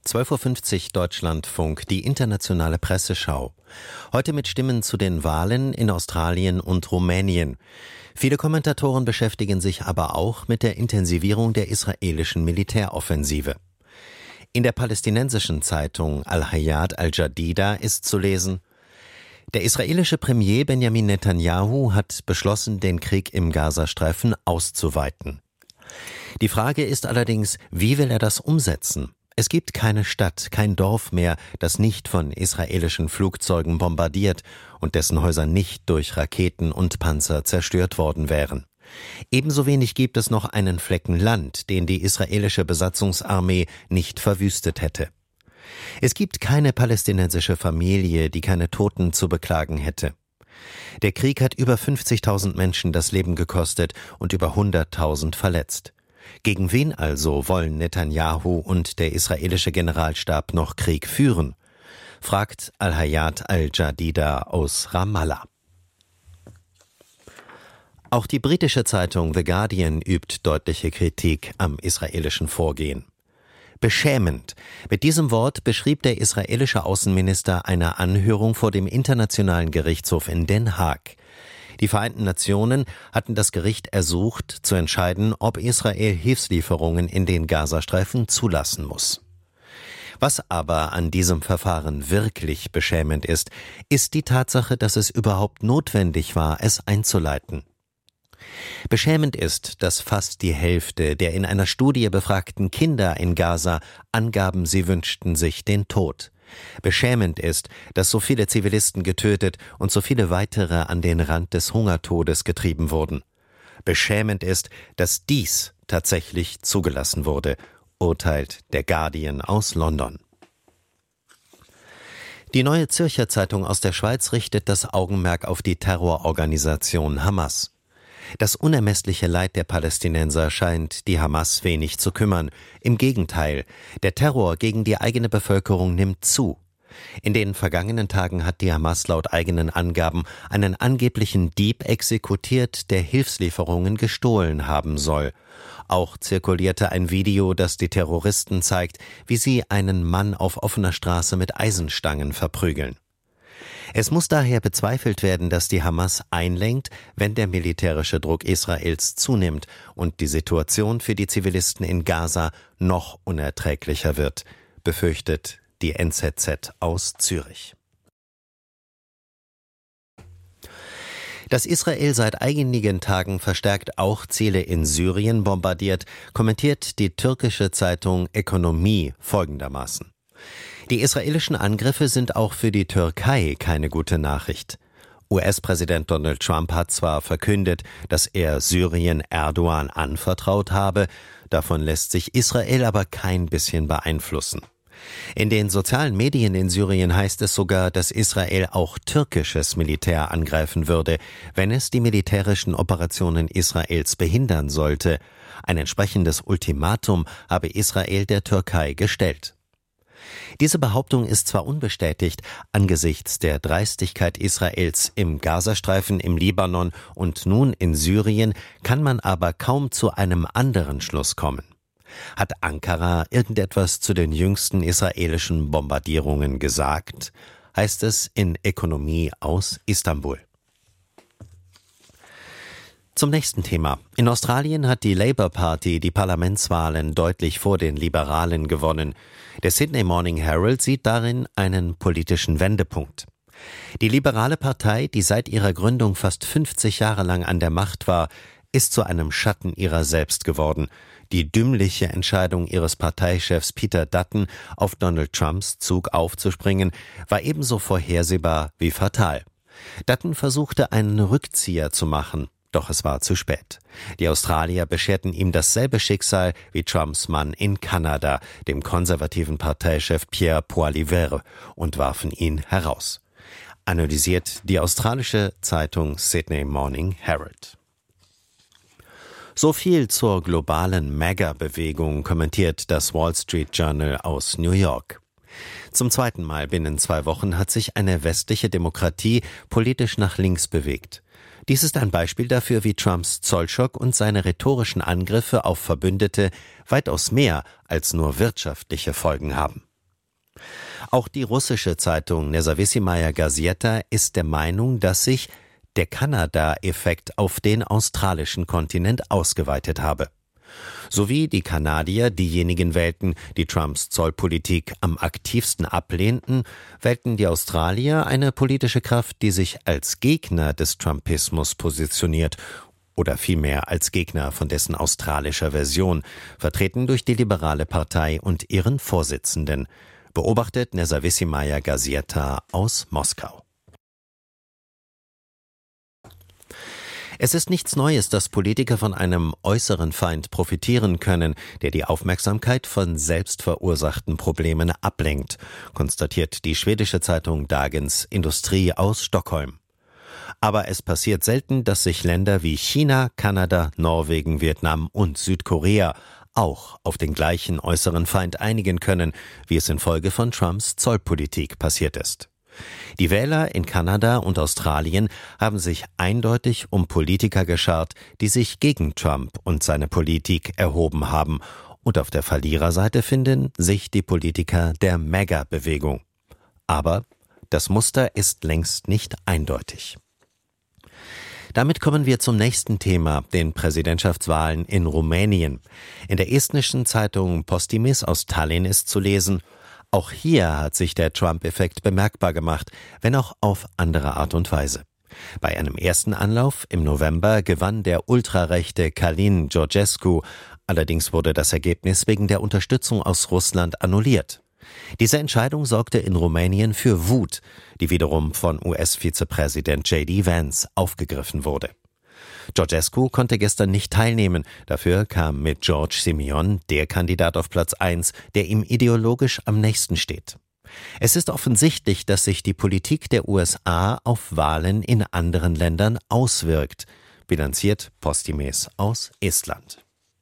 12:50 Uhr Deutschlandfunk, die internationale Presseschau. Heute mit Stimmen zu den Wahlen in Australien und Rumänien. Viele Kommentatoren beschäftigen sich aber auch mit der Intensivierung der israelischen Militäroffensive. In der palästinensischen Zeitung Al-Hayat Al-Jadida ist zu lesen: Der israelische Premier Benjamin Netanyahu hat beschlossen, den Krieg im Gazastreifen auszuweiten. Die Frage ist allerdings, wie will er das umsetzen? Es gibt keine Stadt, kein Dorf mehr, das nicht von israelischen Flugzeugen bombardiert und dessen Häuser nicht durch Raketen und Panzer zerstört worden wären. Ebenso wenig gibt es noch einen Flecken Land, den die israelische Besatzungsarmee nicht verwüstet hätte. Es gibt keine palästinensische Familie, die keine Toten zu beklagen hätte. Der Krieg hat über 50.000 Menschen das Leben gekostet und über 100.000 verletzt. Gegen wen also wollen Netanyahu und der israelische Generalstab noch Krieg führen? Fragt Al-Hayat Al-Jadida aus Ramallah. Auch die britische Zeitung The Guardian übt deutliche Kritik am israelischen Vorgehen. Beschämend. Mit diesem Wort beschrieb der israelische Außenminister eine Anhörung vor dem Internationalen Gerichtshof in Den Haag. Die Vereinten Nationen hatten das Gericht ersucht, zu entscheiden, ob Israel Hilfslieferungen in den Gazastreifen zulassen muss. Was aber an diesem Verfahren wirklich beschämend ist, ist die Tatsache, dass es überhaupt notwendig war, es einzuleiten. Beschämend ist, dass fast die Hälfte der in einer Studie befragten Kinder in Gaza angaben, sie wünschten sich den Tod. Beschämend ist, dass so viele Zivilisten getötet und so viele weitere an den Rand des Hungertodes getrieben wurden. Beschämend ist, dass dies tatsächlich zugelassen wurde, urteilt der Guardian aus London. Die Neue Zürcher Zeitung aus der Schweiz richtet das Augenmerk auf die Terrororganisation Hamas. Das unermessliche Leid der Palästinenser scheint die Hamas wenig zu kümmern. Im Gegenteil, der Terror gegen die eigene Bevölkerung nimmt zu. In den vergangenen Tagen hat die Hamas laut eigenen Angaben einen angeblichen Dieb exekutiert, der Hilfslieferungen gestohlen haben soll. Auch zirkulierte ein Video, das die Terroristen zeigt, wie sie einen Mann auf offener Straße mit Eisenstangen verprügeln. Es muss daher bezweifelt werden, dass die Hamas einlenkt, wenn der militärische Druck Israels zunimmt und die Situation für die Zivilisten in Gaza noch unerträglicher wird, befürchtet die NZZ aus Zürich. Dass Israel seit einigen Tagen verstärkt auch Ziele in Syrien bombardiert, kommentiert die türkische Zeitung Ekonomie folgendermaßen: Die israelischen Angriffe sind auch für die Türkei keine gute Nachricht. US-Präsident Donald Trump hat zwar verkündet, dass er Syrien Erdogan anvertraut habe, davon lässt sich Israel aber kein bisschen beeinflussen. In den sozialen Medien in Syrien heißt es sogar, dass Israel auch türkisches Militär angreifen würde, wenn es die militärischen Operationen Israels behindern sollte. Ein entsprechendes Ultimatum habe Israel der Türkei gestellt. Diese Behauptung ist zwar unbestätigt, angesichts der Dreistigkeit Israels im Gazastreifen, im Libanon und nun in Syrien kann man aber kaum zu einem anderen Schluss kommen. Hat Ankara irgendetwas zu den jüngsten israelischen Bombardierungen gesagt? Heißt es in Ekonomie aus Istanbul. Zum nächsten Thema. In Australien hat die Labour Party die Parlamentswahlen deutlich vor den Liberalen gewonnen. Der Sydney Morning Herald sieht darin einen politischen Wendepunkt. Die liberale Partei, die seit ihrer Gründung fast 50 Jahre lang an der Macht war, ist zu einem Schatten ihrer selbst geworden. Die dümmliche Entscheidung ihres Parteichefs Peter Dutton, auf Donald Trumps Zug aufzuspringen, war ebenso vorhersehbar wie fatal. Dutton versuchte einen Rückzieher zu machen. Doch es war zu spät. Die Australier bescherten ihm dasselbe Schicksal wie Trumps Mann in Kanada, dem konservativen Parteichef Pierre Poilievre, und warfen ihn heraus. Analysiert die australische Zeitung Sydney Morning Herald. So viel zur globalen MAGA-Bewegung, kommentiert das Wall Street Journal aus New York. Zum zweiten Mal binnen 2 Wochen hat sich eine westliche Demokratie politisch nach links bewegt. Dies ist ein Beispiel dafür, wie Trumps Zollschock und seine rhetorischen Angriffe auf Verbündete weitaus mehr als nur wirtschaftliche Folgen haben. Auch die russische Zeitung Nezawissimaya Gazeta ist der Meinung, dass sich der Kanada-Effekt auf den australischen Kontinent ausgeweitet habe. So wie die Kanadier diejenigen wählten, die Trumps Zollpolitik am aktivsten ablehnten, wählten die Australier eine politische Kraft, die sich als Gegner des Trumpismus positioniert oder vielmehr als Gegner von dessen australischer Version, vertreten durch die Liberale Partei und ihren Vorsitzenden, beobachtet Nezawissimaya Gazeta aus Moskau. Es ist nichts Neues, dass Politiker von einem äußeren Feind profitieren können, der die Aufmerksamkeit von selbstverursachten Problemen ablenkt, konstatiert die schwedische Zeitung Dagens Industri aus Stockholm. Aber es passiert selten, dass sich Länder wie China, Kanada, Norwegen, Vietnam und Südkorea auch auf den gleichen äußeren Feind einigen können, wie es infolge von Trumps Zollpolitik passiert ist. Die Wähler in Kanada und Australien haben sich eindeutig um Politiker geschart, die sich gegen Trump und seine Politik erhoben haben, und auf der Verliererseite finden sich die Politiker der MAGA-Bewegung. Aber das Muster ist längst nicht eindeutig. Damit kommen wir zum nächsten Thema, den Präsidentschaftswahlen in Rumänien. In der estnischen Zeitung Postimees aus Tallinn ist zu lesen: Auch hier hat sich der Trump-Effekt bemerkbar gemacht, wenn auch auf andere Art und Weise. Bei einem ersten Anlauf im November gewann der ultrarechte Călin Georgescu, allerdings wurde das Ergebnis wegen der Unterstützung aus Russland annulliert. Diese Entscheidung sorgte in Rumänien für Wut, die wiederum von US-Vizepräsident J.D. Vance aufgegriffen wurde. Georgescu konnte gestern nicht teilnehmen, dafür kam mit George Simeon der Kandidat auf Platz 1, der ihm ideologisch am nächsten steht. Es ist offensichtlich, dass sich die Politik der USA auf Wahlen in anderen Ländern auswirkt, bilanziert Postimees aus Estland.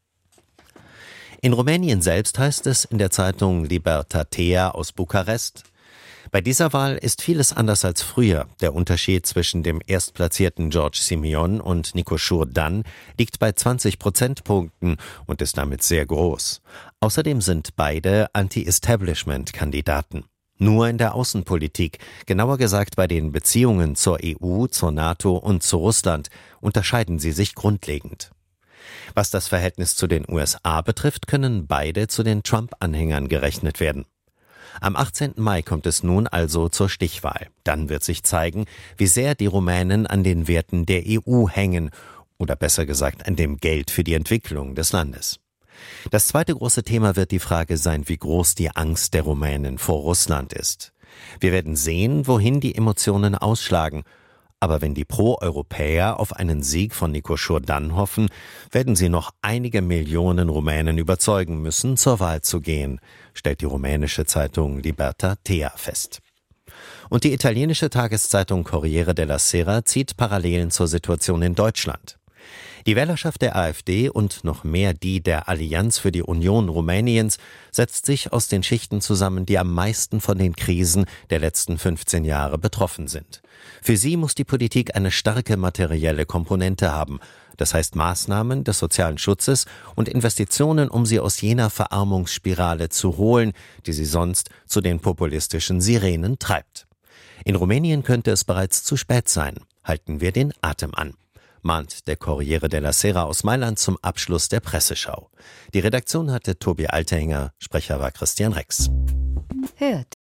In Rumänien selbst heißt es in der Zeitung Libertatea aus Bukarest: Bei dieser Wahl ist vieles anders als früher. Der Unterschied zwischen dem erstplatzierten George Simeon und Nicu Șurdan liegt bei 20 Prozentpunkten und ist damit sehr groß. Außerdem sind beide Anti-Establishment-Kandidaten. Nur in der Außenpolitik, genauer gesagt bei den Beziehungen zur EU, zur NATO und zu Russland, unterscheiden sie sich grundlegend. Was das Verhältnis zu den USA betrifft, können beide zu den Trump-Anhängern gerechnet werden. Am 18. Mai kommt es nun also zur Stichwahl. Dann wird sich zeigen, wie sehr die Rumänen an den Werten der EU hängen, oder besser gesagt an dem Geld für die Entwicklung des Landes. Das zweite große Thema wird die Frage sein, wie groß die Angst der Rumänen vor Russland ist. Wir werden sehen, wohin die Emotionen ausschlagen. Aber wenn die Pro-Europäer auf einen Sieg von Nicu Șurdan hoffen, werden sie noch einige Millionen Rumänen überzeugen müssen, zur Wahl zu gehen, stellt die rumänische Zeitung Libertatea fest. Und die italienische Tageszeitung Corriere della Sera zieht Parallelen zur Situation in Deutschland. Die Wählerschaft der AfD und noch mehr die der Allianz für die Union Rumäniens setzt sich aus den Schichten zusammen, die am meisten von den Krisen der letzten 15 Jahre betroffen sind. Für sie muss die Politik eine starke materielle Komponente haben, das heißt Maßnahmen des sozialen Schutzes und Investitionen, um sie aus jener Verarmungsspirale zu holen, die sie sonst zu den populistischen Sirenen treibt. In Rumänien könnte es bereits zu spät sein. Halten wir den Atem an, mahnt der Corriere della Sera aus Mailand zum Abschluss der Presseschau. Die Redaktion hatte Tobi Alterhinger, Sprecher war Christian Rex. Hört